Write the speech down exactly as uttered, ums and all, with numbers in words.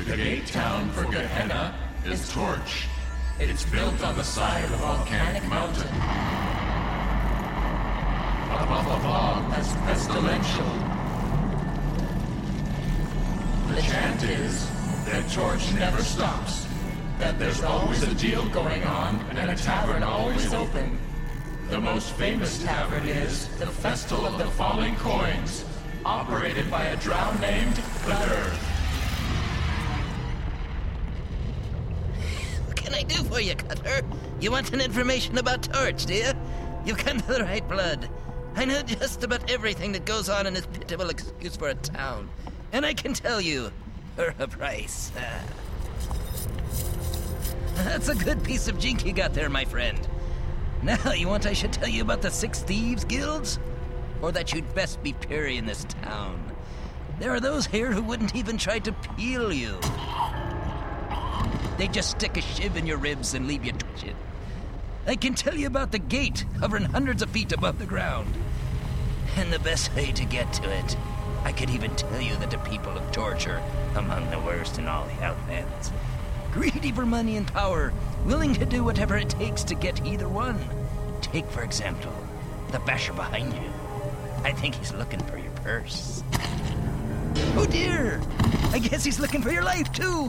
The gate town for Gehenna is Torch. It's built on the side of a volcanic mountain. Above a fog that's pestilential. The chant is that Torch never stops. That there's always a deal going on and a tavern always open. The most famous tavern is the Festival of the Falling Coins, operated by a drow named Cutter. What can I do for you, Cutter? You want an information about Torch, do you? You've come to the right blood. I know just about everything that goes on in this pitiful excuse for a town. And I can tell you, for a price. That's a good piece of jink you got there, my friend. Now, you want I should tell you about the Six Thieves Guilds? Or that you'd best be peary in this town? There are those here who wouldn't even try to peel you. They'd just stick a shiv in your ribs and leave you twitching. I can tell you about the gate, hovering hundreds of feet above the ground. And the best way to get to it, I could even tell you that the people of Torch are among the worst in all the Outlands. Greedy for money and power, willing to do whatever it takes to get either one. Take, for example, the basher behind you. I think he's looking for your purse. Oh dear! I guess he's looking for your life, too!